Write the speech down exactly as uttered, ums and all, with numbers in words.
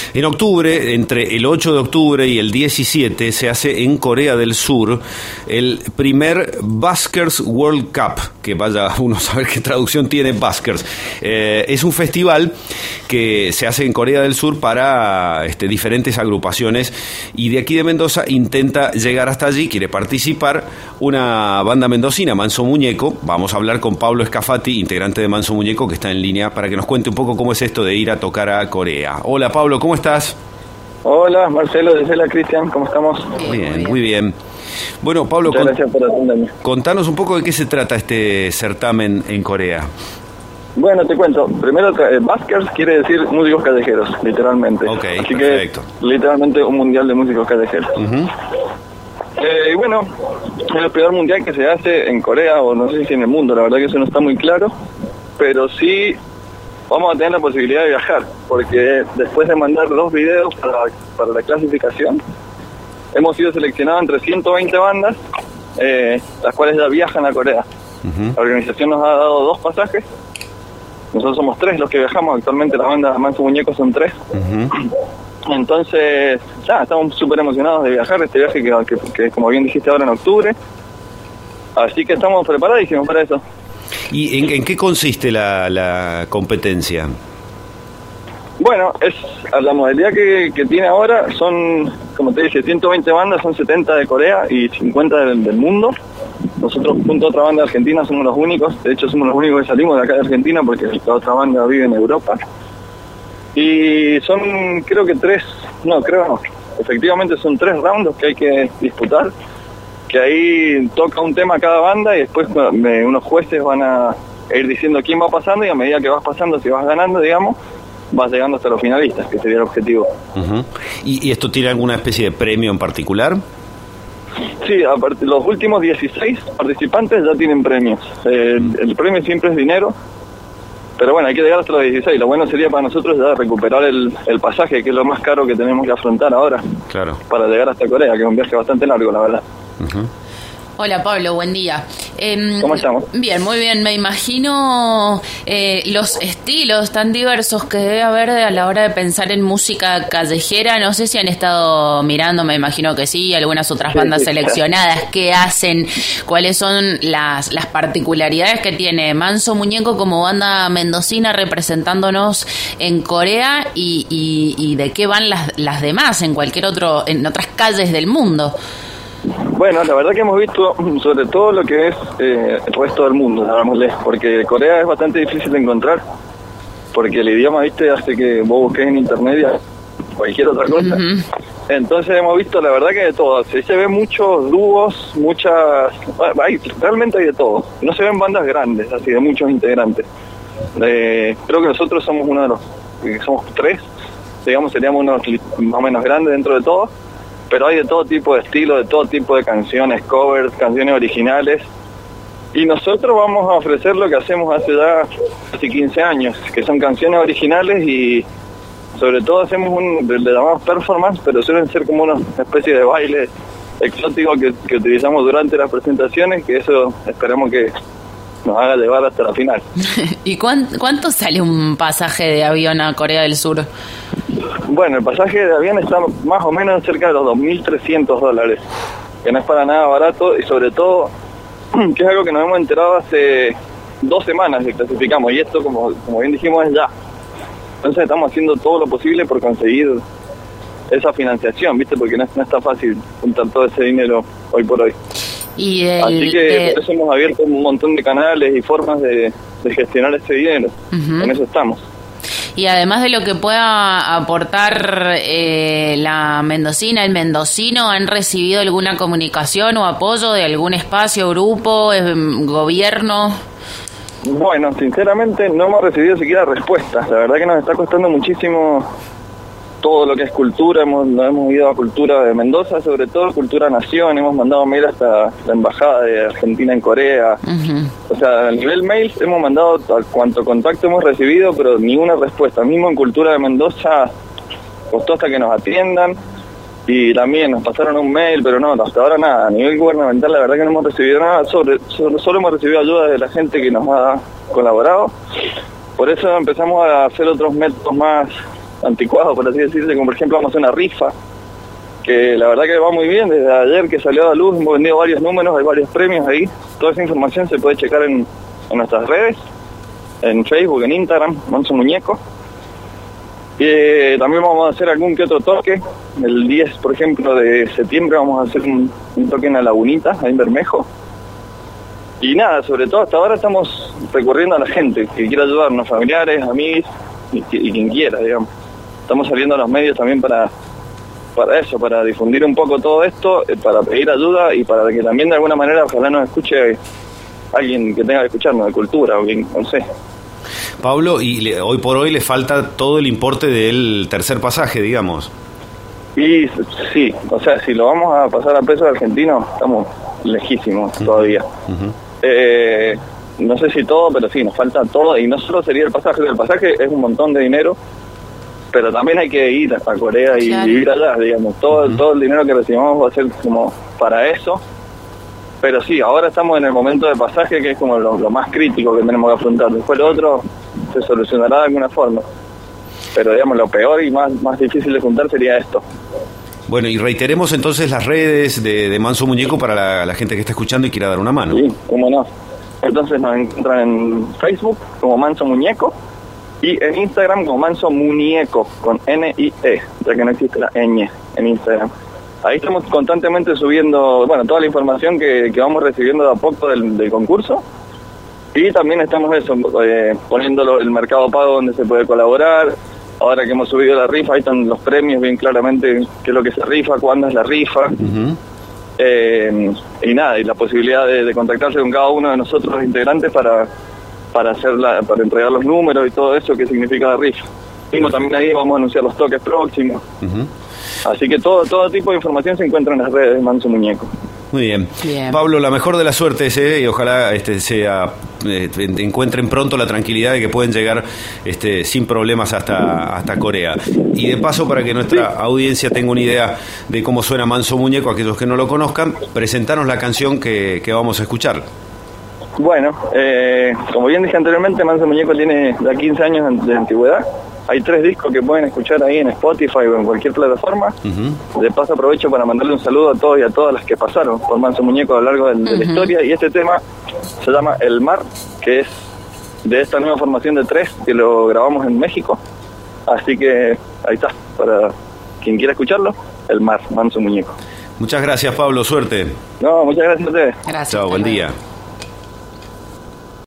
En octubre, entre el ocho de octubre y el diecisiete, se hace en Corea del Sur el primer Buskers World Cup, que vaya uno a saber qué traducción tiene Buskers. Eh, es un festival que se hace en Corea del Sur para este, diferentes agrupaciones, y de aquí de Mendoza intenta llegar hasta allí, quiere participar una banda mendocina, Manso Muñeco. Vamos a hablar con Pablo Scafati, integrante de Manso Muñeco, que está en línea, para que nos cuente un poco cómo es esto de ir a tocar a Corea. Hola Pablo, ¿cómo estás? Hola, Marcelo, desde la Cristian, ¿cómo estamos? Bien, muy bien. Bueno, Pablo, Muchas gracias por atenderme. Contanos un poco de qué se trata este certamen en Corea. Bueno, te cuento. Primero, eh, Buskers quiere decir músicos callejeros, literalmente. Ok, Así perfecto. que, literalmente, un mundial de músicos callejeros. Uh-huh. Eh, y bueno, es el primer mundial que se hace en Corea, o no sé si en el mundo, la verdad que eso no está muy claro, pero sí vamos a tener la posibilidad de viajar, porque después de mandar dos videos para, para la clasificación, hemos sido seleccionados entre ciento veinte bandas, eh, las cuales ya viajan a Corea. Uh-huh. La organización nos ha dado dos pasajes. Nosotros somos tres los que viajamos, actualmente la banda Manso Muñeco son tres. Uh-huh. Entonces, ya, estamos súper emocionados de viajar, este viaje que, que, que como bien dijiste ahora en octubre. Así que estamos preparadísimos para eso. ¿Y en, en qué consiste la, la competencia? Bueno, es la modalidad que, que tiene ahora, son, como te dije, ciento veinte bandas, son setenta de Corea y cincuenta del, del mundo. Nosotros, junto a otra banda argentina, somos los únicos. De hecho, somos los únicos que salimos de acá de Argentina, porque la otra banda vive en Europa. Y son, creo que tres, no, creo no, efectivamente son tres rounds que hay que disputar, que ahí toca un tema cada banda y después me, unos jueces van a ir diciendo quién va pasando, y a medida que vas pasando, si vas ganando, digamos, vas llegando hasta los finalistas, que sería el objetivo. Uh-huh. ¿Y, ¿Y esto tiene alguna especie de premio en particular? Sí, a partir, los últimos dieciséis participantes ya tienen premios. Eh, el, el premio siempre es dinero, pero bueno, hay que llegar hasta los dieciséis. Lo bueno sería para nosotros ya recuperar el, el pasaje, que es lo más caro que tenemos que afrontar ahora. Claro. Para llegar hasta Corea, que es un viaje bastante largo, la verdad. Uh-huh. Hola Pablo, buen día. Eh, ¿Cómo estamos? Bien, muy bien. Me imagino eh, los estilos tan diversos que debe haber a la hora de pensar en música callejera. No sé si han estado mirando, me imagino que sí, algunas otras bandas sí, sí, seleccionadas. ¿Qué hacen? ¿Cuáles son las, las particularidades que tiene Manso Muñeco como banda mendocina representándonos en Corea? Y, y, y de qué van las, las demás en cualquier otro, en otras calles del mundo. Bueno, la verdad que hemos visto sobre todo lo que es eh, el resto del mundo, llamémosle, porque Corea es bastante difícil de encontrar, porque el idioma, viste, hace que vos busques en internet y cualquier otra cosa. Uh-huh. Entonces hemos visto, la verdad que de todo. Se, se ven muchos dúos, muchas... Hay, realmente hay de todo. No se ven bandas grandes, así, de muchos integrantes. Eh, creo que nosotros somos uno de los... Somos tres, digamos, seríamos unos más o menos grandes dentro de todo. Pero hay de todo tipo de estilo, de todo tipo de canciones, covers, canciones originales. Y nosotros vamos a ofrecer lo que hacemos hace ya casi quince años, que son canciones originales, y sobre todo hacemos un, le llamamos performance, pero suelen ser como una especie de baile exótico que, que utilizamos durante las presentaciones, que eso esperamos que nos haga llevar hasta la final. ¿Y cuánto, cuánto sale un pasaje de avión a Corea del Sur? Bueno, el pasaje de avión está más o menos cerca de los dos mil trescientos dólares, que no es para nada barato, y sobre todo, que es algo que nos hemos enterado hace dos semanas que clasificamos, y esto, como, como bien dijimos, es ya. Entonces estamos haciendo todo lo posible por conseguir esa financiación, ¿viste? Porque no, no está fácil juntar todo ese dinero hoy por hoy. Y el, Así que eh... por eso hemos abierto un montón de canales y formas de, de gestionar ese dinero. Uh-huh. En eso estamos. Y además de lo que pueda aportar eh, la mendocina, el mendocino, ¿han recibido alguna comunicación o apoyo de algún espacio, grupo, eh, gobierno? Bueno, sinceramente no hemos recibido siquiera respuestas. La verdad que nos está costando muchísimo todo lo que es cultura. Hemos, nos hemos ido a Cultura de Mendoza, sobre todo Cultura Nación. Hemos mandado mail hasta la Embajada de Argentina en Corea. Uh-huh. O sea, a nivel mail hemos mandado a cuanto contacto hemos recibido, pero ninguna respuesta. Mismo en Cultura de Mendoza costó hasta que nos atiendan, y también nos pasaron un mail, pero no, hasta ahora nada. A nivel gubernamental la verdad que no hemos recibido nada, sobre, solo, solo hemos recibido ayuda de la gente que nos ha colaborado. Por eso empezamos a hacer otros métodos más anticuados, por así decirlo, como por ejemplo vamos a hacer una rifa, que la verdad que va muy bien. Desde ayer que salió a la luz hemos vendido varios números, hay varios premios ahí. Toda esa información se puede checar en, en nuestras redes, en Facebook, en Instagram, Manso Muñeco. Y eh, también vamos a hacer algún que otro toque. El diez, por ejemplo, de septiembre vamos a hacer un, un toque en la Lagunita, ahí en Bermejo. Y nada, sobre todo hasta ahora estamos recurriendo a la gente que quiera ayudarnos, familiares, amigos y, y quien quiera, digamos. Estamos saliendo a los medios también para, para eso, para difundir un poco todo esto, eh, para pedir ayuda y para que también de alguna manera ojalá nos escuche alguien que tenga que escucharnos de cultura o bien, no sé. Pablo, y le, hoy por hoy le falta todo el importe del tercer pasaje, digamos. Y sí, o sea, si lo vamos a pasar a pesos argentinos, estamos lejísimos uh-huh. todavía. Uh-huh. Eh, no sé si todo, pero sí, nos falta todo. Y no solo sería el pasaje, el pasaje es un montón de dinero, pero también hay que ir a Corea y claro. vivir allá, digamos. Todo, uh-huh. todo el dinero que recibamos va a ser como para eso. Pero sí, ahora estamos en el momento de pasaje, que es como lo, lo más crítico que tenemos que afrontar. Después lo otro se solucionará de alguna forma. Pero digamos, lo peor y más, más difícil de juntar sería esto. Bueno, y reiteremos entonces las redes de, de Manso Muñeco para la, la gente que está escuchando y quiera dar una mano. Sí, cómo no. Entonces nos encuentran en Facebook como Manso Muñeco y en Instagram como Manso Muñeco, con N I E, ya que no existe la ñ en Instagram. Ahí estamos constantemente subiendo, bueno, toda la información que, que vamos recibiendo de a poco del, del concurso. Y también estamos eso, eh, poniéndolo el mercado pago donde se puede colaborar. Ahora que hemos subido la rifa, ahí están los premios bien claramente, qué es lo que se rifa, cuándo es la rifa. Uh-huh. Eh, y nada, y la posibilidad de, de contactarse con cada uno de nosotros los integrantes para, para, hacer la, para entregar los números y todo eso que significa la rifa. Y también ahí vamos a anunciar los toques próximos. Uh-huh. Así que todo todo tipo de información se encuentra en las redes de Manso Muñeco. Muy bien. bien. Pablo, la mejor de las suertes, ¿eh? Y ojalá este sea eh, encuentren pronto la tranquilidad de que pueden llegar este sin problemas hasta hasta Corea. Y de paso, para que nuestra sí. audiencia tenga una idea de cómo suena Manso Muñeco, aquellos que no lo conozcan, presentanos la canción que, que vamos a escuchar. Bueno, eh, como bien dije anteriormente, Manso Muñeco tiene ya quince años de antigüedad. Hay tres discos que pueden escuchar ahí en Spotify o en cualquier plataforma. Uh-huh. De paso aprovecho para mandarle un saludo a todos y a todas las que pasaron por Manso Muñeco a lo largo de, uh-huh. de la historia. Y este tema se llama El Mar, que es de esta nueva formación de tres que lo grabamos en México. Así que ahí está, para quien quiera escucharlo, El Mar, Manso Muñeco. Muchas gracias, Pablo, suerte. No, muchas gracias a ustedes. Gracias. Chao, buen día.